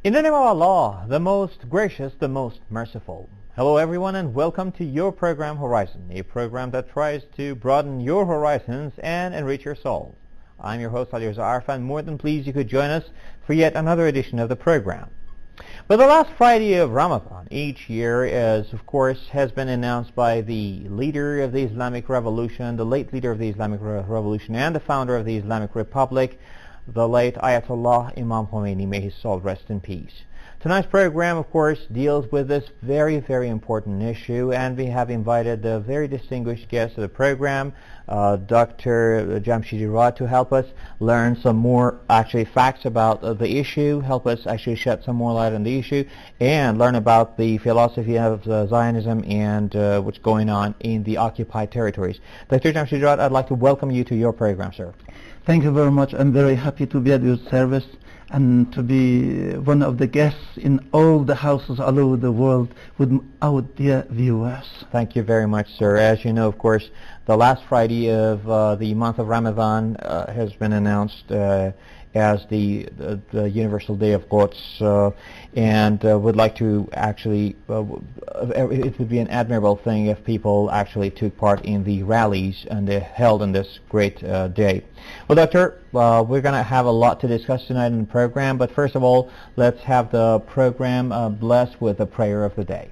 In the name of Allah, the most gracious, the most merciful. Hello everyone and welcome to your program Horizon, a program that tries to broaden your horizons and enrich your soul. I'm your host Ali Reza Arfan. More than pleased you could join us for yet another edition of the program. But the last Friday of Ramadan each year has been announced by the leader of the Islamic Revolution, the late leader of the Islamic Revolution and the founder of the Islamic Republic, the late Ayatollah Imam Khomeini, may his soul rest in peace. Tonight's program, of course, deals with this very, very important issue, and we have invited a very distinguished guest of the program, Dr. Jamshid Irad, to help us learn some more facts about the issue, help us shed some more light on the issue, and learn about the philosophy of Zionism and what's going on in the occupied territories. Dr. Jamshid Irad, I'd like to welcome you to your program, sir. Thank you very much. I'm very happy to be at your service and to be one of the guests in all the houses all over the world with our dear viewers. Thank you very much, sir. As you know, of course, the last Friday of the month of Ramadan has been announced as the Universal Day of Quds, and would like to it would be an admirable thing if people actually took part in the rallies and held on this great day. Well, Doctor, we're going to have a lot to discuss tonight in the program, but first of all, let's have the program blessed with a prayer of the day.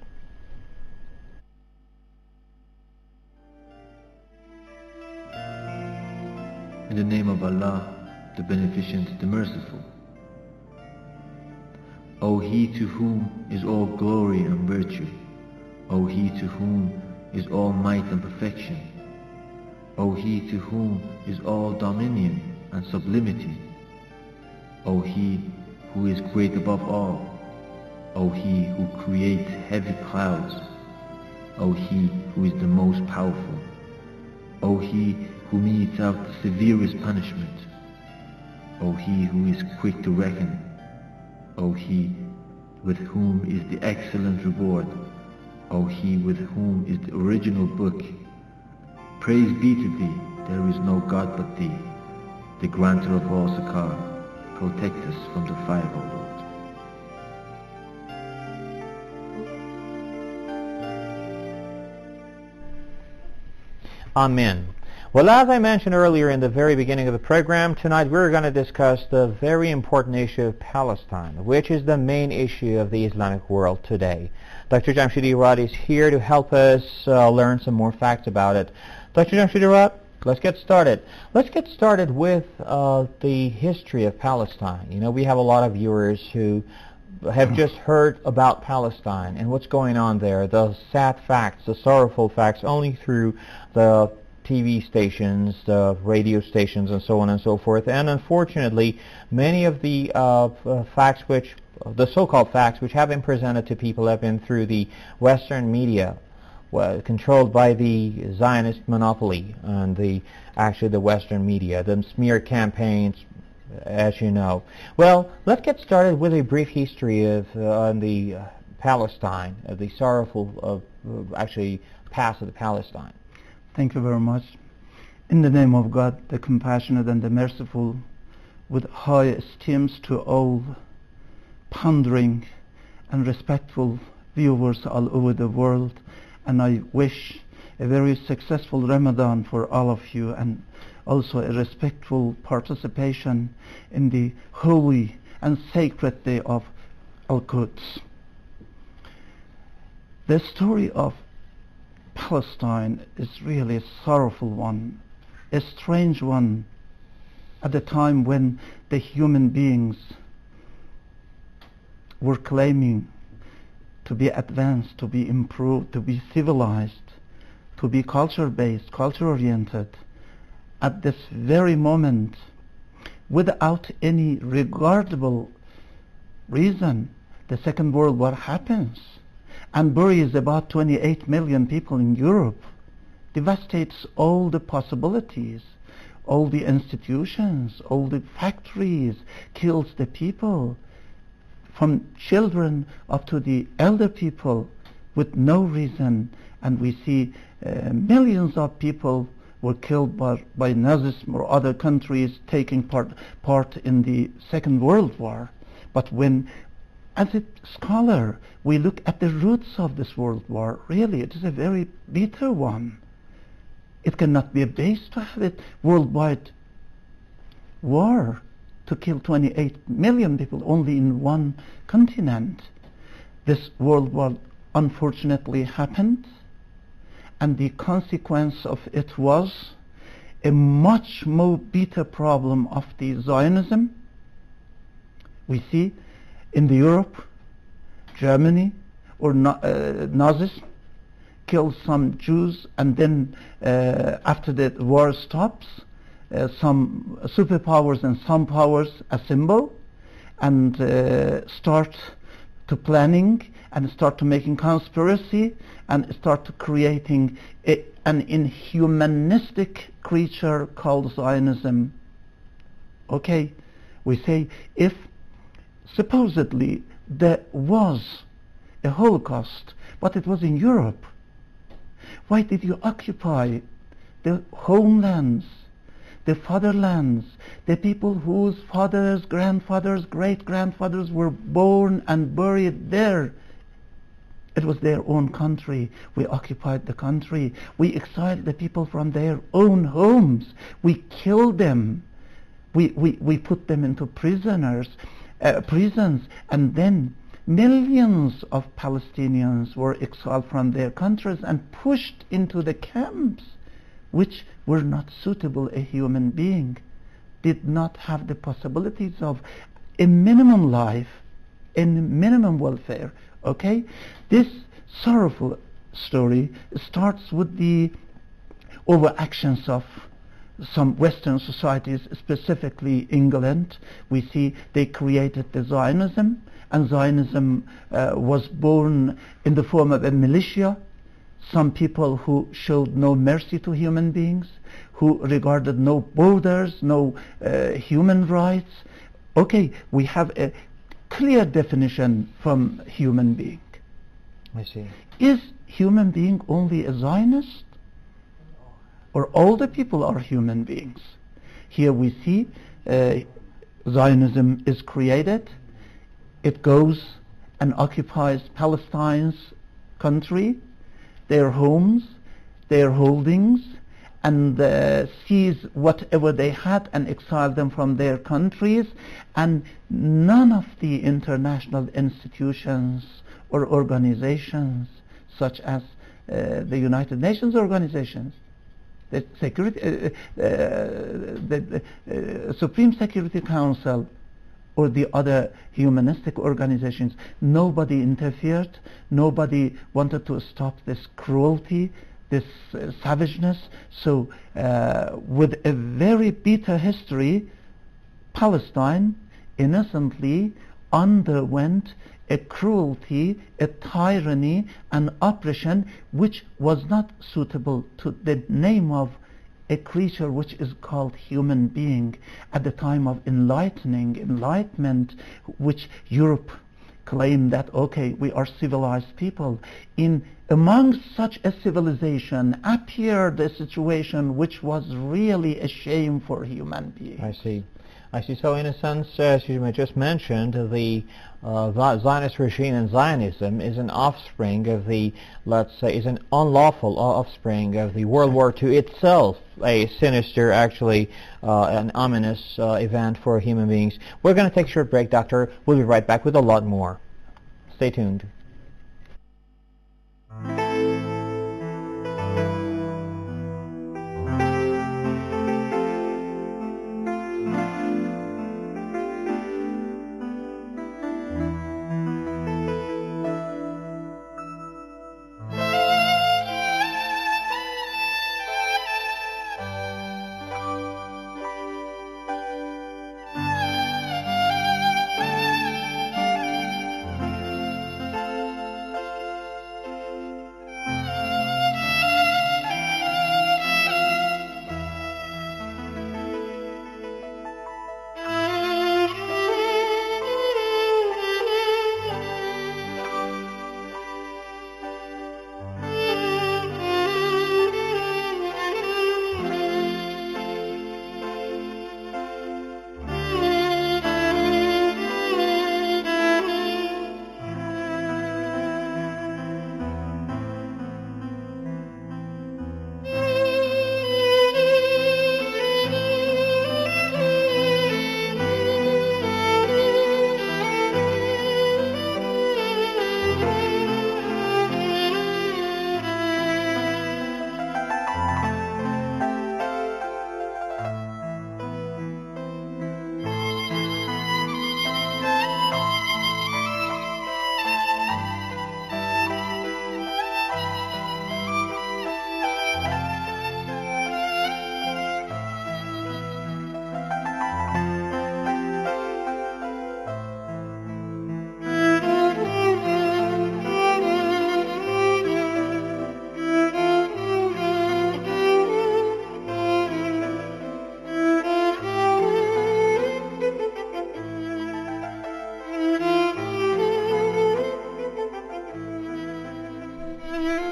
In the name of Allah, the Beneficent, the Merciful. O He to whom is all glory and virtue, O He to whom is all might and perfection, O He to whom is all dominion and sublimity, O He who is great above all, O He who creates heavy clouds, O He who is the most powerful, O He who metes out the severest punishment, O He who is quick to reckon, O He with whom is the excellent reward, O He with whom is the original book. Praise be to Thee, there is no God but Thee, the granter of all succor. Protect us from the fire, O Lord. Amen. Well, as I mentioned earlier in the very beginning of the program, tonight we're going to discuss the very important issue of Palestine, which is the main issue of the Islamic world today. Dr. Jamshid Irad is here to help us learn some more facts about it. Dr. Jamshid Irad, let's get started. Let's get started with the history of Palestine. You know, we have a lot of viewers who have just heard about Palestine and what's going on there, the sad facts, the sorrowful facts, only through the TV stations, the radio stations, and so on and so forth. And unfortunately, many of the the so-called facts which have been presented to people have been through the Western media, controlled by the Zionist monopoly and the Western media, the smear campaigns, as you know. Well, let's get started with a brief history of the Palestine, the sorrowful past of the Palestine. Thank you very much. In the name of God, the compassionate and the merciful, with high esteems to all pondering and respectful viewers all over the world, and I wish a very successful Ramadan for all of you, and also a respectful participation in the holy and sacred day of Al-Quds. The story of Palestine is really a sorrowful one, a strange one, at the time when the human beings were claiming to be advanced, to be improved, to be civilized, to be culture-based, culture-oriented. At this very moment, without any regardable reason, the Second World War happens and buries about 28 million people in Europe, devastates all the possibilities, all the institutions, all the factories, kills the people, from children up to the elder people, with no reason. And we see millions of people were killed by Nazism or other countries taking part in the Second World War. But when, as a scholar, we look at the roots of this world war, really it is a very bitter one. It cannot be a base to have a worldwide war to kill 28 million people only in one continent. This world war unfortunately happened, and the consequence of it was a much more bitter problem of the Zionism. We see in the Europe, Germany, or Nazis kill some Jews, and then after the war stops, some superpowers and some powers assemble and start to planning and start to making conspiracy and start to creating an inhumanistic creature called Zionism. Okay, we say if supposedly there was a Holocaust, but it was in Europe, why did you occupy the homelands, the fatherlands, the people whose fathers, grandfathers, great-grandfathers were born and buried there? It was their own country. We occupied the country. We exiled the people from their own homes. We killed them. We put them into prisons, and then millions of Palestinians were exiled from their countries and pushed into the camps, which were not suitable. A human being did not have the possibilities of a minimum life, in minimum welfare. Okay, this sorrowful story starts with the overactions of some Western societies, specifically England. We see they created the Zionism, and Zionism was born in the form of a militia. Some people who showed no mercy to human beings, who regarded no borders, no human rights. Okay, we have a clear definition from human being. I see. Is human being only a Zionist? Or all the people are human beings? Here we see Zionism is created. It goes and occupies Palestine's country, their homes, their holdings, and seize whatever they had and exile them from their countries. And none of the international institutions or organizations, such as the United Nations organizations, the Supreme Security Council, or the other humanistic organizations, nobody interfered. Nobody wanted to stop this cruelty, this savageness. So with a very bitter history, Palestine innocently underwent a cruelty, a tyranny, an oppression which was not suitable to the name of a creature which is called human being. At the time of enlightenment, which Europe claimed that, okay, we are civilized people, in amongst such a civilization appeared a situation which was really a shame for human beings. I see. So in a sense, as you just mentioned, the Zionist regime and Zionism is an offspring of the, let's say, is an unlawful offspring of the World War II itself, a sinister, actually, an ominous event for human beings. We're going to take a short break, Doctor. We'll be right back with a lot more. Stay tuned.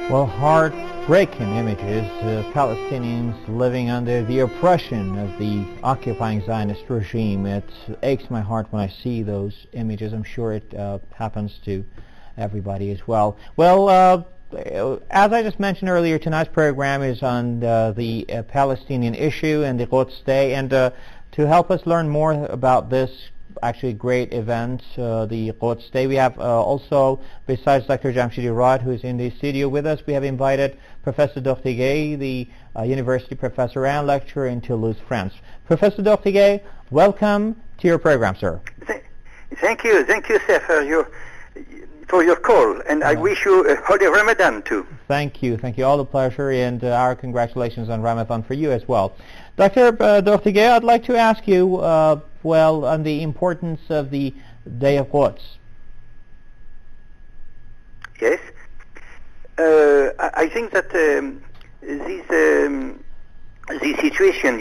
Well, heartbreaking images of Palestinians living under the oppression of the occupying Zionist regime. It aches my heart when I see those images. I'm sure it happens to everybody as well. Well, as I just mentioned earlier, tonight's program is on the Palestinian issue and the Quds Day, and to help us learn more about this actually great event, the Quds Day, we have also, besides Dr. Jamshidi Rod, who is in the studio with us, we have invited Professor Dortiguet, the university professor and lecturer in Toulouse, France. Professor Dortiguet, welcome to your program, sir. Thank you, sir, for your call, and I wish you a holy Ramadan too. Thank you, all the pleasure, and our congratulations on Ramadan for you as well. Dr. Dortiguet, I'd like to ask you, on the importance of the Day of Quds. Yes, I think that this situation,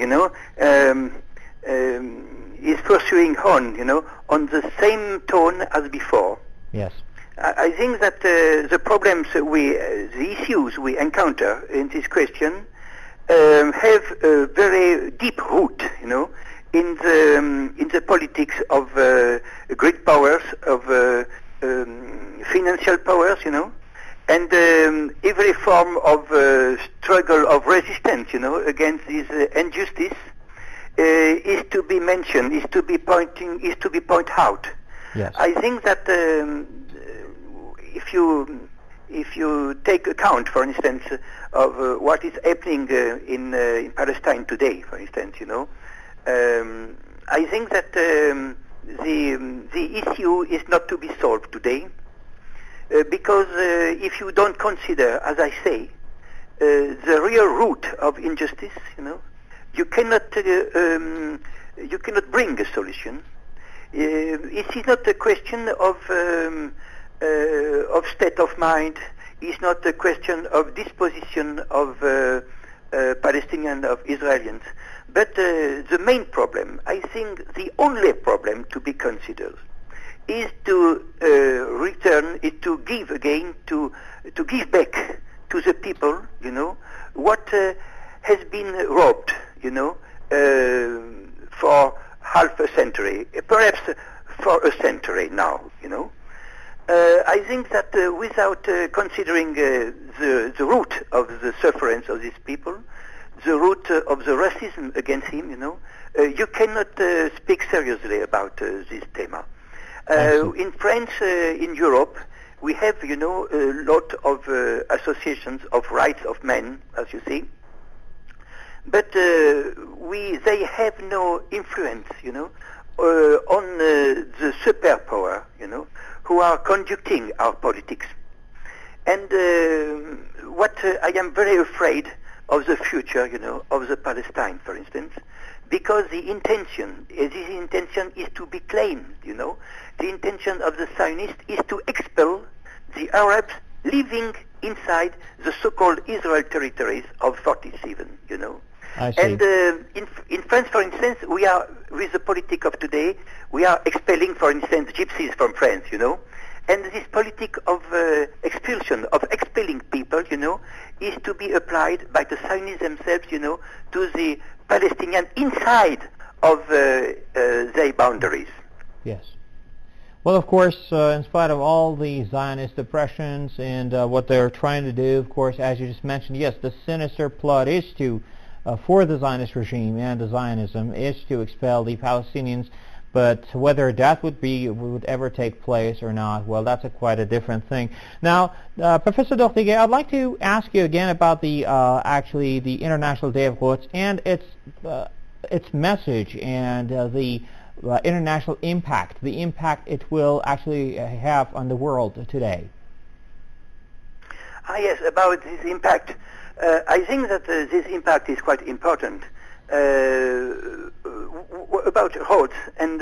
is pursuing on the same tone as before. Yes. I think that the problems the issues we encounter in this question have a very deep root, in the politics of great powers, of financial powers, and every form of struggle of resistance, against this injustice is to be mentioned, is to be pointed out. Yes. I think that if you take account, for instance, of what is happening in Palestine today, for instance, I think that the issue is not to be solved today, because if you don't consider, as I say, the real root of injustice, you cannot bring a solution. It is not a question of state of mind. It's not a question of disposition of Palestinians, of Israelis. But the main problem, I think the only problem to be considered, is to return, is to give again, to give back to the people, what has been robbed, for half a century, perhaps for a century now, I think that without considering the root of the sufferance of these people, the root of the racism against him, you cannot speak seriously about this thema. In France, in Europe, we have, a lot of associations of rights of men, as you see, but they have no influence, on the superpower, who are conducting our politics. And what I am very afraid of the future, of the Palestine, for instance, because this intention is to be claimed, the intention of the Zionists is to expel the Arabs living inside the so-called Israel territories of 47, I see. And in France, for instance, we are, with the politic of today, we are expelling, for instance, gypsies from France, And this politic of expulsion, of expelling people, is to be applied by the Zionists themselves, to the Palestinians inside of their boundaries. Yes. Well, of course, in spite of all the Zionist oppressions and what they're trying to do, of course, as you just mentioned, yes, the sinister plot is to, for the Zionist regime and the Zionism, is to expel the Palestinians. But whether that would ever take place or not, well, that's quite a different thing. Now, Professor Dortiguet, I'd like to ask you again about the actually the International Day of Quds and its message and the international impact, the impact it will actually have on the world today. Yes, about this impact. I think that this impact is quite important. About Rhodes, and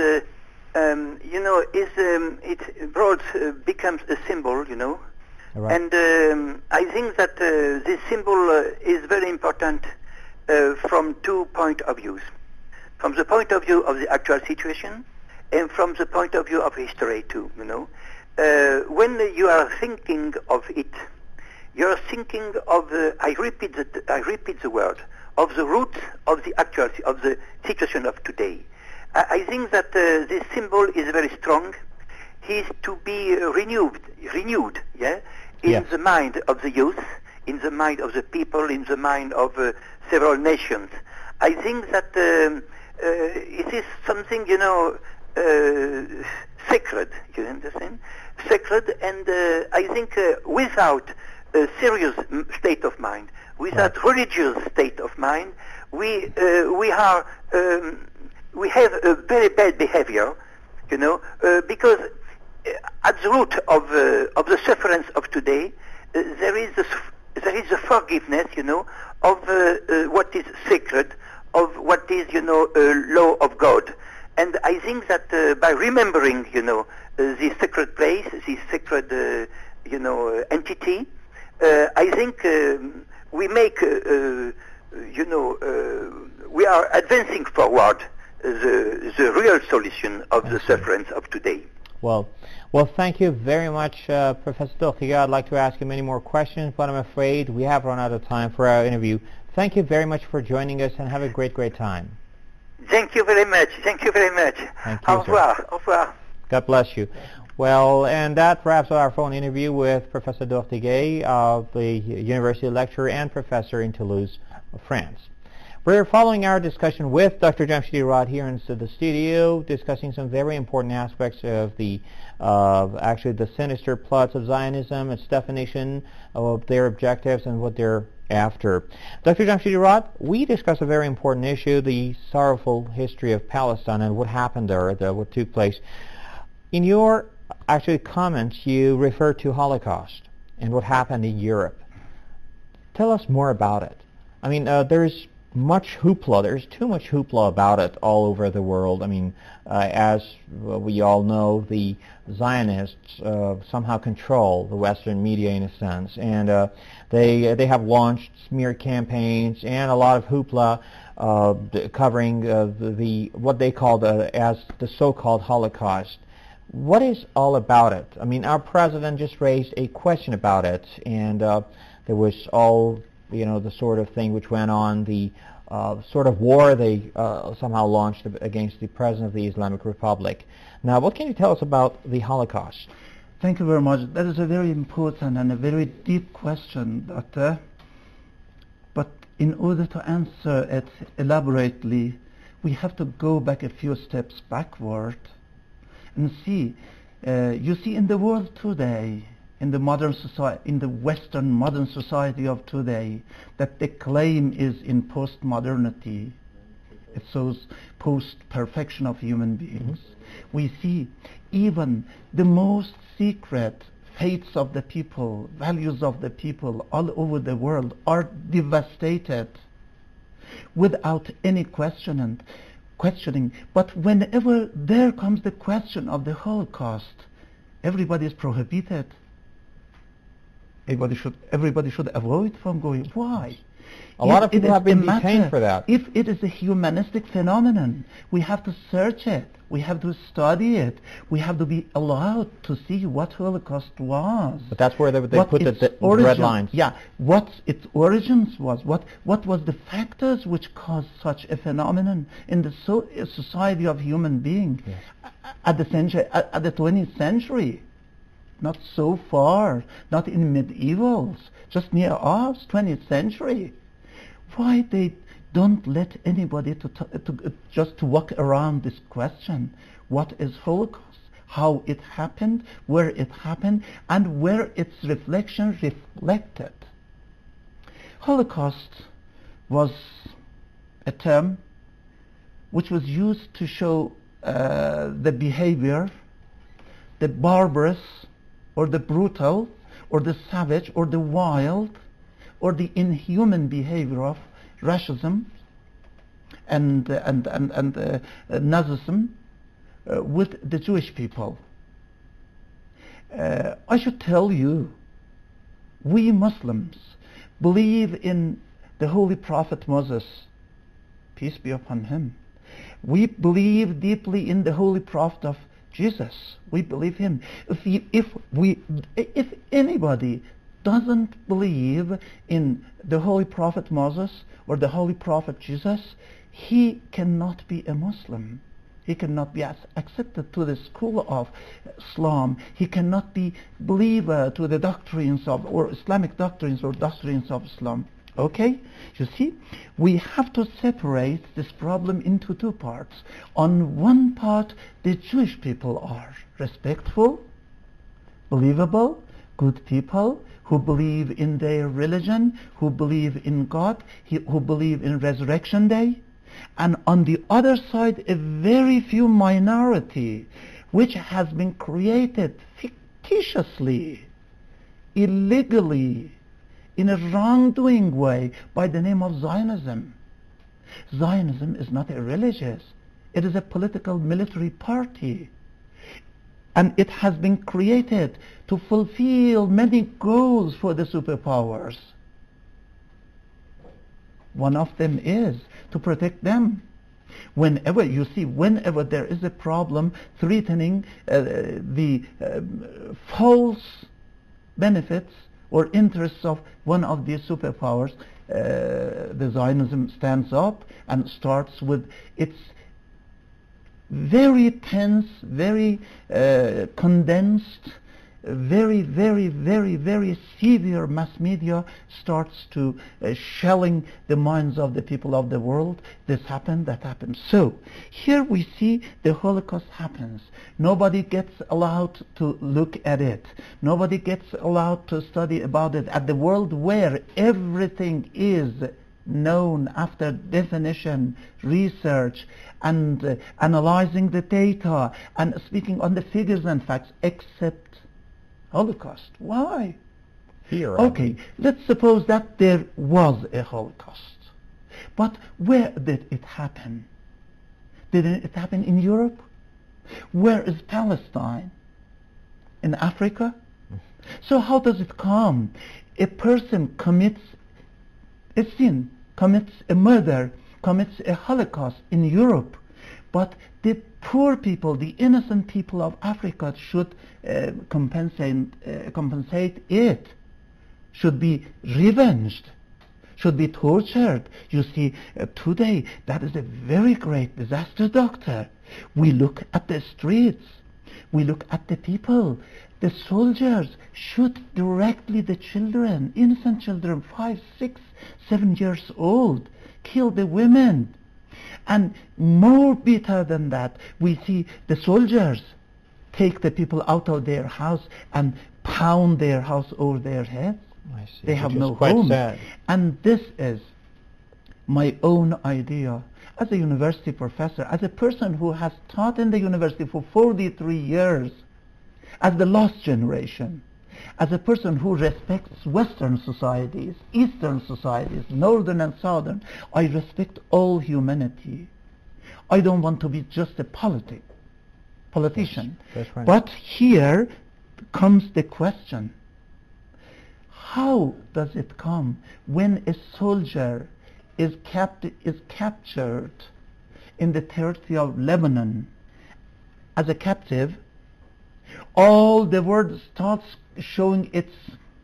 Rhodes becomes a symbol, Right. And I think that this symbol is very important from 2 points of view. From the point of view of the actual situation, and from the point of view of history too. When you are thinking of it, you're thinking of I repeat the word, of the root of the actual of the situation of today. I think that this symbol is very strong. He is to be renewed, yeah, in the mind of the youth, in the mind of the people, in the mind of several nations. I think that it is something, sacred, you understand? Sacred, and I think without a serious state of mind, without religious state of mind, we have a very bad behavior, because at the root of the sufferance of today, there is a forgiveness, of what is sacred, of what is, law of God. And I think that by remembering, this sacred place, this sacred, entity, I think we make, we are advancing forward the real solution of the sufferance of today. Well, thank you very much, Professor Dortiga. I'd like to ask you many more questions, but I'm afraid we have run out of time for our interview. Thank you very much for joining us, and have a great, great time. Thank you very much. Thank you very much. Thank you, Au revoir. sir. Au revoir. God bless you. Well, and that wraps up our phone interview with Professor Dortiga, the university lecturer and professor in Toulouse, France. We're following our discussion with Dr. Jamshidi Arad here in the studio, discussing some very important aspects of actually the sinister plots of Zionism, its definition of their objectives and what they're after. Dr. Jamshidi Arad, we discussed a very important issue, the sorrowful history of Palestine and what happened there, what took place. In your actually comments, you referred to Holocaust and what happened in Europe. Tell us more about it. I mean, there's much hoopla. There's too much hoopla about it all over the world. I mean, as we all know, the Zionists somehow control the Western media in a sense, and they have launched smear campaigns and a lot of hoopla covering the what they call as the so-called Holocaust. What is all about it? I mean, our president just raised a question about it, and there was all the sort of thing which went on, the sort of war they somehow launched against the President of the Islamic Republic. Now, what can you tell us about the Holocaust? Thank you very much. That is a very important and a very deep question, Doctor. But in order to answer it elaborately, we have to go back a few steps backward and see. You see, in the world today, in the modern society, in the Western modern society of today, that the claim is in post-modernity. It shows post-perfection of human beings. We see even the most secret fates of the people, values of the people all over the world are devastated without any questioning. But whenever there comes the question of the Holocaust, everybody is prohibited. Everybody should avoid from going. Why? A lot of people have been detained for that. If it is a humanistic phenomenon, we have to search it. We have to study it. We have to be allowed to see what Holocaust was. But that's where they put the red lines. Yeah, what its origins was. What was the factors which caused such a phenomenon in the society of human beings at the 20th century. Not so far, not in medievals, just near us, 20th century. Why they don't let anybody just to walk around this question? What is Holocaust? How it happened? Where it happened? And where its reflection reflected? Holocaust was a term which was used to show the behavior, the barbarous, or the brutal, or the savage, or the wild, or the inhuman behavior of racism and Nazism with the Jewish people. I should tell you, we Muslims believe in the Holy Prophet Moses, peace be upon him. We believe deeply in the Holy Prophet of Jesus. We believe him. If anybody doesn't believe in the Holy Prophet Moses or the Holy Prophet Jesus, he cannot be a Muslim. He cannot be accepted to the school of Islam. He cannot be believer to the doctrines of, or Islamic doctrines or doctrines of Islam. Okay? You see, we have to separate this problem into two parts. On one part, the Jewish people are respectful, believable, good people who believe in their religion, who believe in God, who believe in Resurrection Day. And on the other side, a very few minority which has been created fictitiously, illegally, in a wrongdoing way by the name of Zionism. Zionism is not a religious, it is a political military party. And it has been created to fulfill many goals for the superpowers. One of them is to protect them. Whenever there is a problem threatening the false benefits or interests of one of these superpowers, the Zionism stands up and starts with its very tense, very condensed, very severe mass media starts to shelling the minds of the people of the world. This happened, that happened. So here we see the Holocaust happens. Nobody gets allowed to look at it. Nobody gets allowed to study about it. At the world where everything is known after definition, research, and analyzing the data and speaking on the figures and facts, except Holocaust. Why? Here. Okay, let's suppose that there was a Holocaust. But where did it happen? Did it happen in Europe? Where is Palestine? In Africa? So how does it come? A person commits a sin, commits a murder, commits a Holocaust in Europe, but the poor people, the innocent people of Africa should compensate it, should be revenged, should be tortured. You see, today that is a very great disaster, doctor. We look at the streets, we look at the people. The soldiers shoot directly the children, innocent children, 5, 6, 7 years old, kill the women. And more bitter than that, we see the soldiers take the people out of their house and pound their house over their heads. I see. They have Which no is quite home. sad. And this is my own idea as a university professor, as a person who has taught in the university for 43 years, as the last generation, as a person who respects Western societies, Eastern societies, Northern and Southern. I respect all humanity. I don't want to be just a politician. That's right. But here comes the question. How does it come when a soldier is captured in the territory of Lebanon as a captive? All the world starts showing its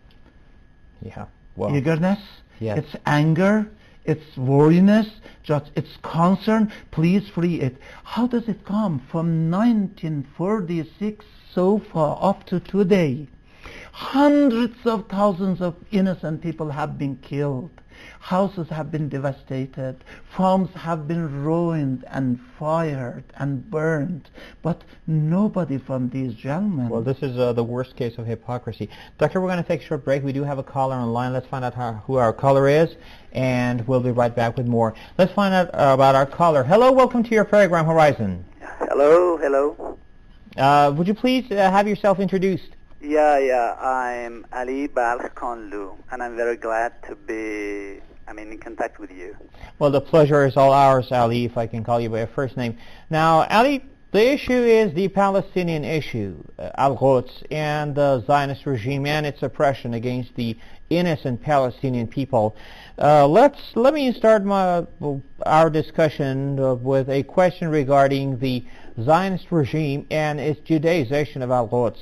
eagerness, Yes. its anger, its worriness, just its concern. Please free it. How does it come from 1946 so far up to today? Hundreds of thousands of innocent people have been killed. Houses have been devastated. Farms have been ruined and fired and burned. But nobody from these gentlemen. Well, this is the worst case of hypocrisy. Doctor, we're going to take a short break. We do have a caller on the line. Let's find out who our caller is, and we'll be right back with more. Let's find out about our caller. Hello, welcome to your program, Horizon. Hello. Would you please have yourself introduced? Yeah, I'm Ali Balkh Konlu, and I'm very glad to be, in contact with you. Well, the pleasure is all ours, Ali, if I can call you by your first name. Now, Ali, the issue is the Palestinian issue, Al-Quds, and the Zionist regime and its oppression against the innocent Palestinian people. Let me start our discussion with a question regarding the Zionist regime and its Judaization of Al-Quds.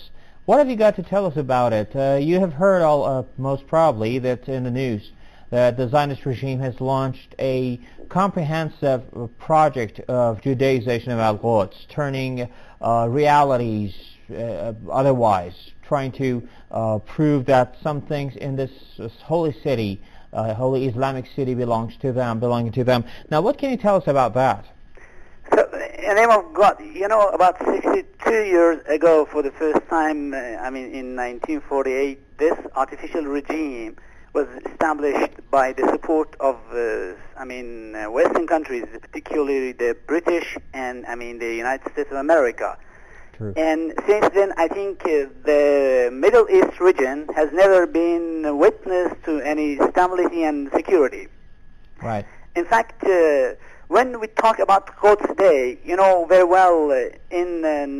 What have you got to tell us about it? You have heard most probably that in the news that the Zionist regime has launched a comprehensive project of Judaization of Al-Quds, turning realities otherwise, trying to prove that some things in this holy city, holy Islamic city, belonging to them. Now, what can you tell us about that? So, in the name of God, about 62 years ago, for the first time, in 1948, this artificial regime was established by the support of, Western countries, particularly the British and, the United States of America. True. And since then, I think the Middle East region has never been witness to any stability and security. Right. In fact, when we talk about Quds Day, you know very well, in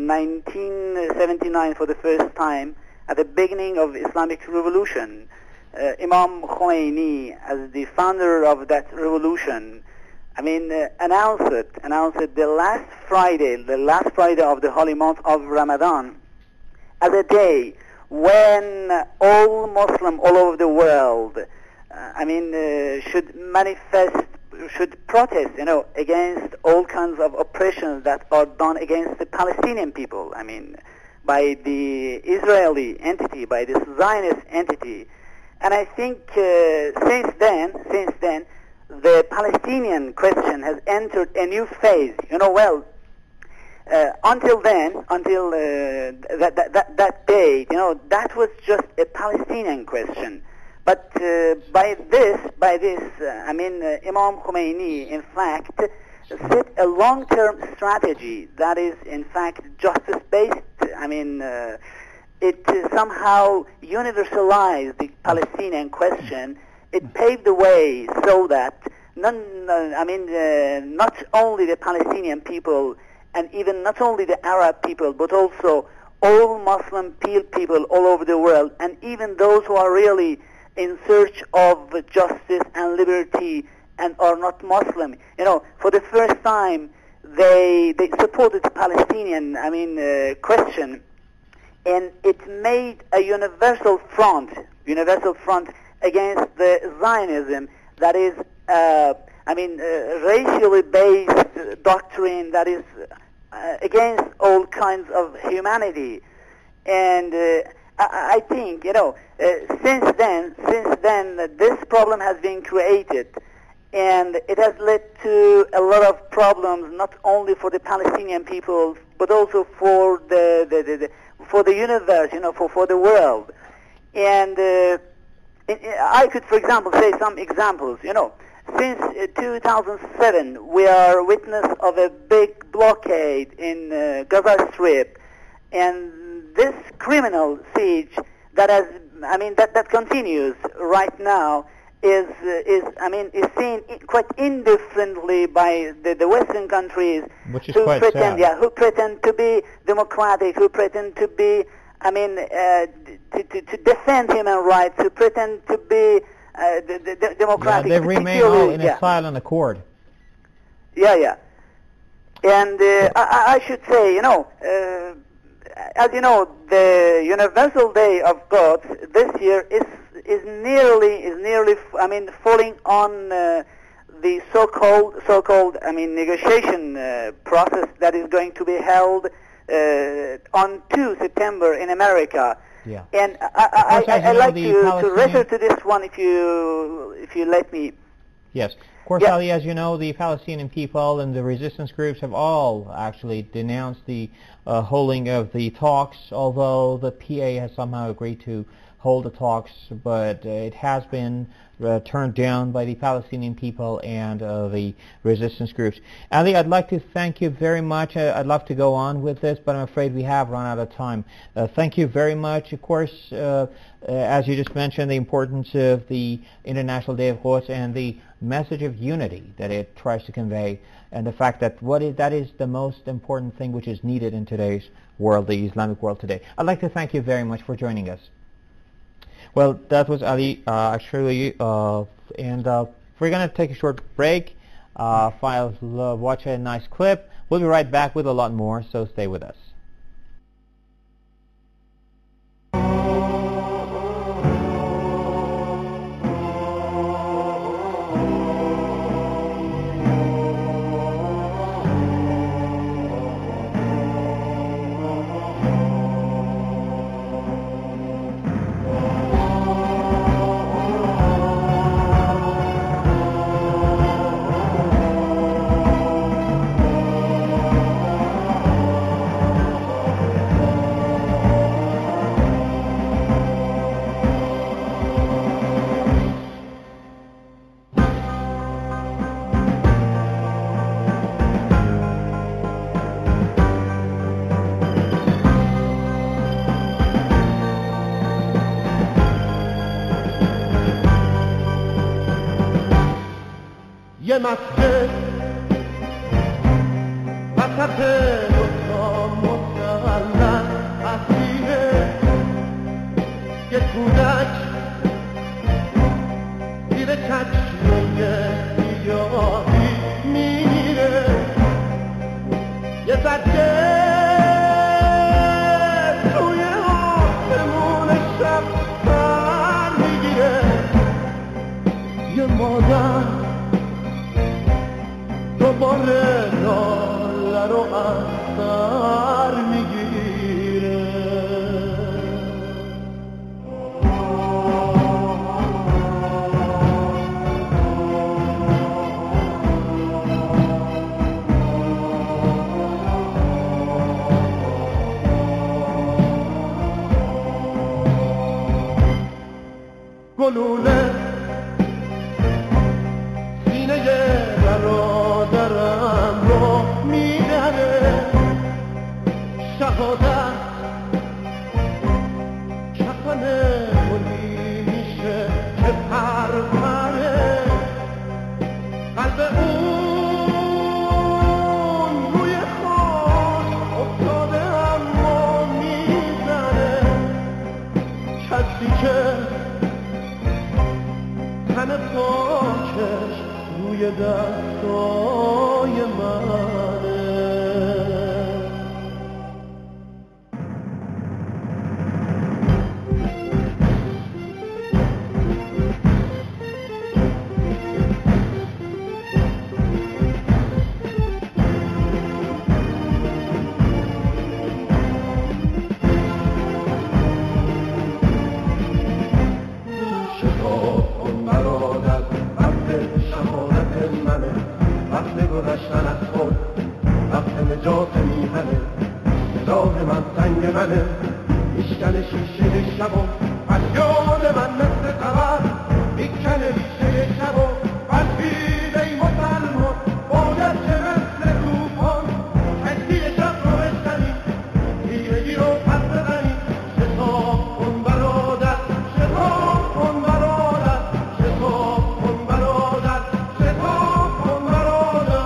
1979, for the first time, at the beginning of Islamic Revolution, Imam Khomeini, as the founder of that revolution, announced the last Friday of the holy month of Ramadan, as a day when all Muslims all over the world, should protest, against all kinds of oppressions that are done against the Palestinian people. By the Israeli entity, by the Zionist entity. And I think since then, the Palestinian question has entered a new phase. Until that day, that was just a Palestinian question. But by this, Imam Khomeini, in fact, set a long-term strategy that is, in fact, justice-based. It somehow universalized the Palestinian question. It paved the way so that not only the Palestinian people, and even not only the Arab people, but also all Muslim people all over the world, and even those who are really in search of justice and liberty and are not Muslim. For the first time, they supported the Palestinian, question, and it made a universal front against the Zionism that is, racially based doctrine that is against all kinds of humanity. And I think, since then, this problem has been created, and it has led to a lot of problems, not only for the Palestinian people, but also for the universe, for the world. And I could, for example, say some examples. Since 2007, we are witness of a big blockade in Gaza Strip, and this criminal siege that has, that continues right now is seen quite indifferently by the Western countries, which is who quite pretend, sad. who pretend to be democratic, who pretend to be, to defend human rights, who pretend to be democratic. They remain all in a silent accord. Yeah. And I should say, as you know, the Universal Day of God this year is nearly falling on the so-called negotiation process that is going to be held on 2 September in America. Yeah. And I'd like to refer to this one if you let me. Yes. Of course, Ali, as you know, the Palestinian people and the resistance groups have all actually denounced the holding of the talks, although the PA has somehow agreed to hold the talks, but it has been turned down by the Palestinian people and the resistance groups. Ali, I'd like to thank you very much. I'd love to go on with this, but I'm afraid we have run out of time. Thank you very much. Of course, as you just mentioned, the importance of the International Day of Quds and the message of unity that it tries to convey, and the fact that that is the most important thing which is needed in today's world, the Islamic world today. I'd like to thank you very much for joining us. Well, that was Ali, actually, and we're going to take a short break, watch a nice clip. We'll be right back with a lot more, so stay with us. یه مسجد وسط دوتا مسلح اسیره، یه کودک زیر چشمه سیاهی میره، یه زده توی آسمون شب پر میگیره، یه مادر دوباره ناله رو از سر میگیره. گلوله سینه برادرم رو میدنه، شهادت کفن گلی میشه که پرپره، قلب اون روی خاک افتاده اما میزنه، کسی که تن پاکش روی دستای منه. گذشتن از خود وقت نجات میهنه، راه من سنگ منه، میشکنه شیشه شب و فریاد من مثل خبر میکنه ریشه شب و بلبید ای مسلمان باید که مثل توفان کشتی شب رو بشکنی، تیرگی رو پس بزنی، شتاب کن برادر، شتاب کن برادر، شتاب کن برادر، شتاب کن برادر.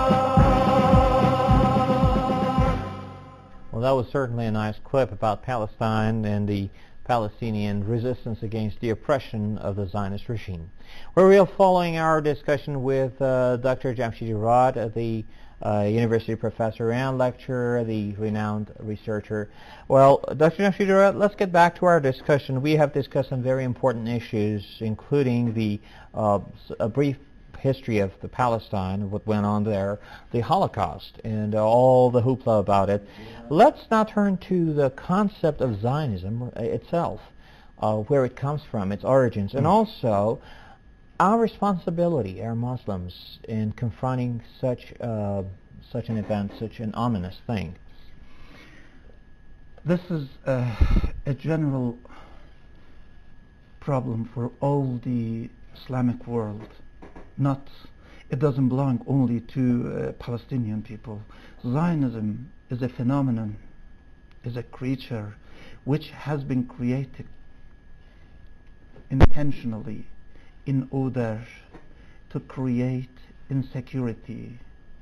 Well, that was certainly a nice clip about Palestine and the Palestinian resistance against the oppression of the Zionist regime. We're following our discussion with Dr. Jamshid Rod, the university professor and lecturer, the renowned researcher. Well, Dr. Jamshid Rod, let's get back to our discussion. We have discussed some very important issues, including a brief history of the Palestine, what went on there, the Holocaust, and all the hoopla about it. Let's now turn to the concept of Zionism itself, where it comes from, its origins, and also our responsibility, our Muslims, in confronting such an event, such an ominous thing. This is a general problem for all the Islamic world. It doesn't belong only to Palestinian people. Zionism is a phenomenon, is a creature which has been created intentionally in order to create insecurity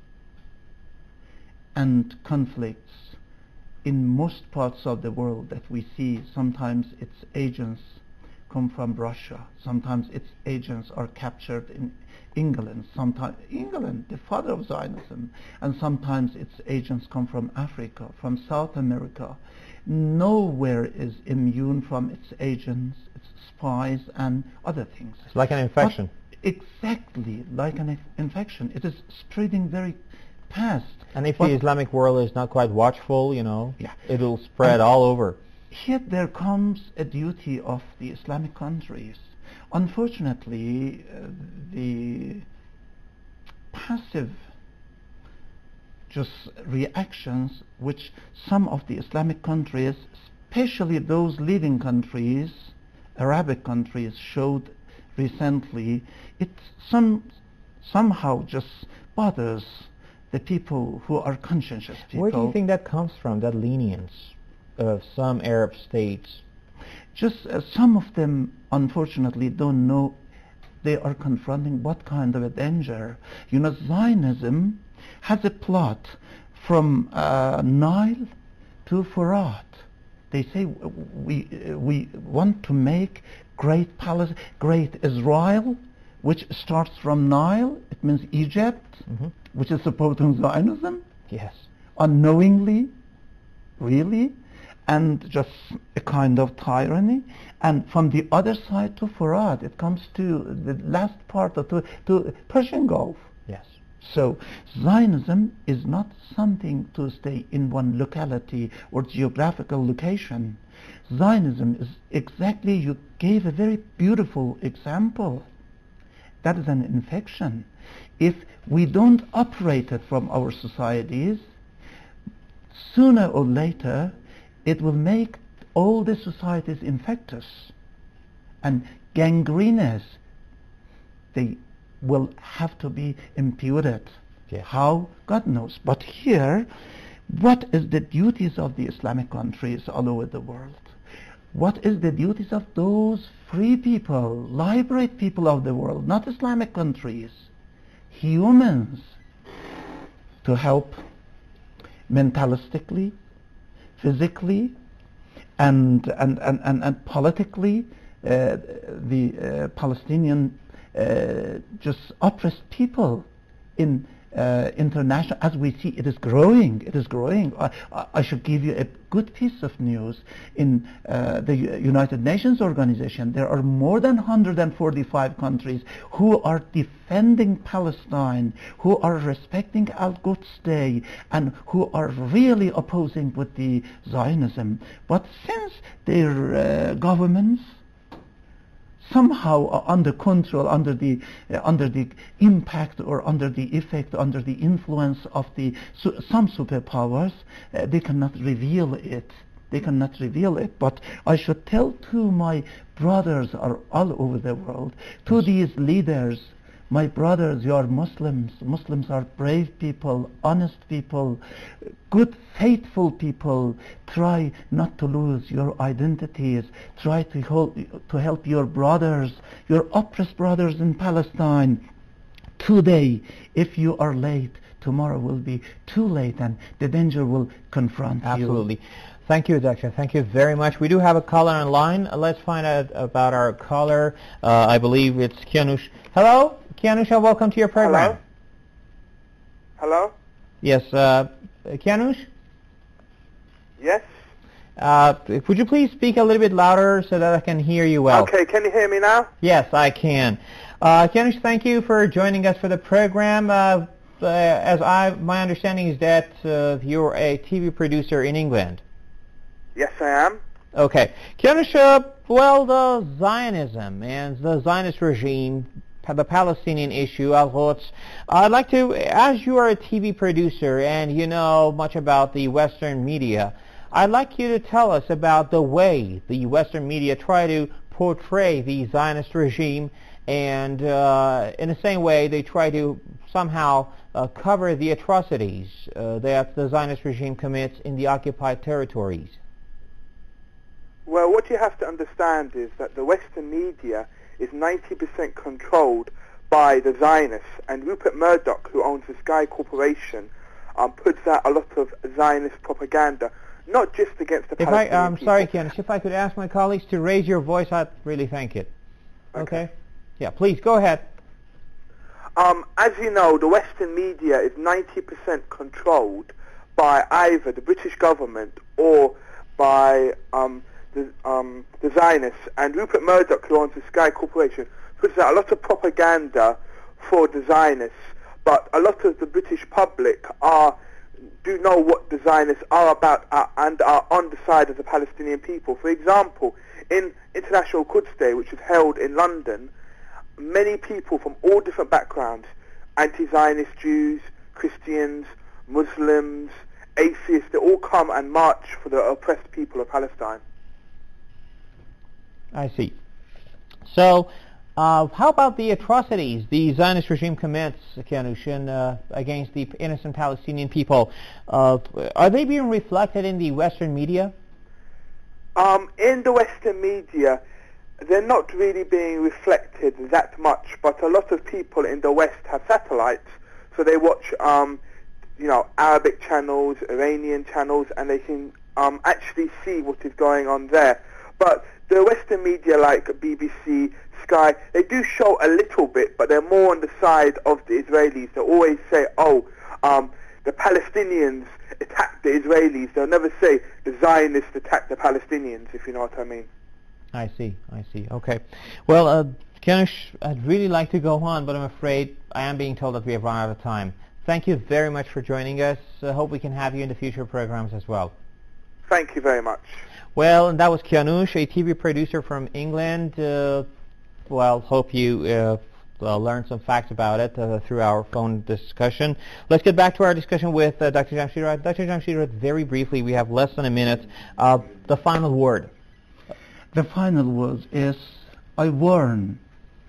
and conflicts in most parts of the world that we see. Sometimes its agents come from Russia, sometimes its agents are captured in England, sometimes England, the father of Zionism, and sometimes its agents come from Africa, from South America. Nowhere is immune from its agents, its spies, and other things. It's like an infection. But exactly like an infection. It is spreading very fast. And if the Islamic world is not quite watchful, Yeah. it'll spread all over. Here there comes a duty of the Islamic countries. Unfortunately, the passive reactions which some of the Islamic countries, especially those leading countries, Arabic countries, showed recently, it somehow just bothers the people who are conscientious people. Where do you think that comes from, that lenience? of some Arab states. Just some of them, unfortunately, don't know they are confronting what kind of a danger. You know, Zionism has a plot from Nile to Furat. They say we want to make great Israel, which starts from Nile. It means Egypt, which is supporting Zionism. Yes. Unknowingly, really, and just a kind of tyranny. And from the other side to Furat, it comes to the last part of to Persian Gulf. Yes. So Zionism is not something to stay in one locality or geographical location. Zionism is exactly, you gave a very beautiful example. That is an infection. If we don't operate it from our societies, sooner or later it will make all the societies infectious and gangrenous. They will have to be imputed. Yes. How? God knows. But here, what is the duties of the Islamic countries all over the world? What is the duties of those free people, liberate people of the world, not Islamic countries, humans, to help mentalistically, physically, and politically the Palestinian just oppressed people in international, as we see, it is growing. I should give you a good piece of news. In the United Nations organization, there are more than 145 countries who are defending Palestine, who are respecting Al-Quds Day, and who are really opposing with the Zionism. But since their governments somehow are under control, under the impact or under the effect, under the influence of some superpowers, they cannot reveal it. But I should tell to my brothers are all over the world, to these leaders, my brothers, you are Muslims. Muslims are brave people, honest people, good, faithful people. Try not to lose your identities. Try to help your brothers, your oppressed brothers in Palestine. Today, if you are late, tomorrow will be too late, and the danger will confront you. Absolutely. Thank you, Doctor. Thank you very much. We do have a caller online. Let's find out about our caller. I believe it's Kianush. Hello, Kianush, welcome to your program. Hello? Yes, Kianush? Yes? Would you please speak a little bit louder so that I can hear you well? Okay, can you hear me now? Yes, I can. Kianush, thank you for joining us for the program. My understanding is that you're a TV producer in England. Yes, I am. Okay. Kianush, well, the Zionism and the Zionist regime, the Palestinian issue, Al-Quds, I'd like to, as you are a TV producer and you know much about the Western media, I'd like you to tell us about the way the Western media try to portray the Zionist regime, and in the same way they try to somehow cover the atrocities that the Zionist regime commits in the occupied territories. Well, what you have to understand is that the Western media is 90% controlled by the Zionists, and Rupert Murdoch, who owns the Sky Corporation, puts out a lot of Zionist propaganda, not just against the Palestinian people. Sorry, Kianush, if I could ask my colleagues to raise your voice, I'd really thank it. Okay? Yeah, please, go ahead. As you know, the Western media is 90% controlled by either the British government or by the Zionists, and Rupert Murdoch, who owns the Sky Corporation, puts out a lot of propaganda for the Zionists, but a lot of the British public do know what the Zionists are about and are on the side of the Palestinian people. For example, in International Quds Day, which is held in London, many people from all different backgrounds, anti-Zionist Jews, Christians, Muslims, atheists, they all come and march for the oppressed people of Palestine. I see. So, how about the atrocities the Zionist regime commits, Kianush, against the innocent Palestinian people? Are they being reflected in the Western media? In the Western media, they're not really being reflected that much, but a lot of people in the West have satellites, so they watch, Arabic channels, Iranian channels, and they can actually see what is going on there. But the Western media, like BBC, Sky, they do show a little bit, but they're more on the side of the Israelis. They always say, the Palestinians attacked the Israelis. They'll never say the Zionists attacked the Palestinians, if you know what I mean. I see. Okay. Well, Kianush, I'd really like to go on, but I'm afraid I am being told that we have run out of time. Thank you very much for joining us. I hope we can have you in the future programs as well. Thank you very much. Well, and that was Kianush, a TV producer from England. Hope you learned some facts about it through our phone discussion. Let's get back to our discussion with Dr. Jamsheed. Dr. Jamsheed, very briefly, we have less than a minute. The final word. The final word is, I warn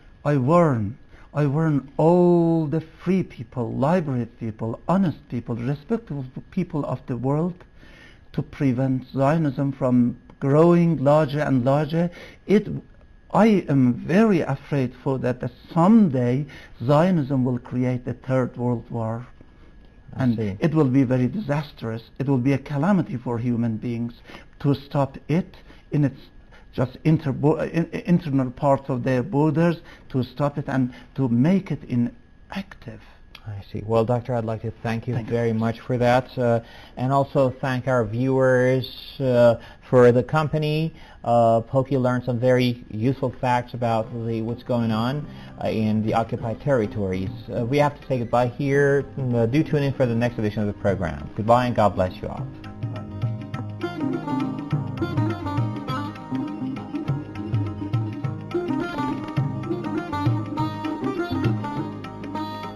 all the free people, liberated people, honest people, respectable people of the world to prevent Zionism from growing larger and larger. I am very afraid for that someday Zionism will create a third world war. And it will be very disastrous. It will be a calamity for human beings. To stop it in its just internal parts of their borders, to stop it and to make it inactive. I see. Well, Doctor, I'd like to thank you very much for that, and also thank our viewers for the company. Hope you learned some very useful facts about what's going on in the occupied territories. We have to say goodbye here. Do tune in for the next edition of the program. Goodbye, and God bless you all.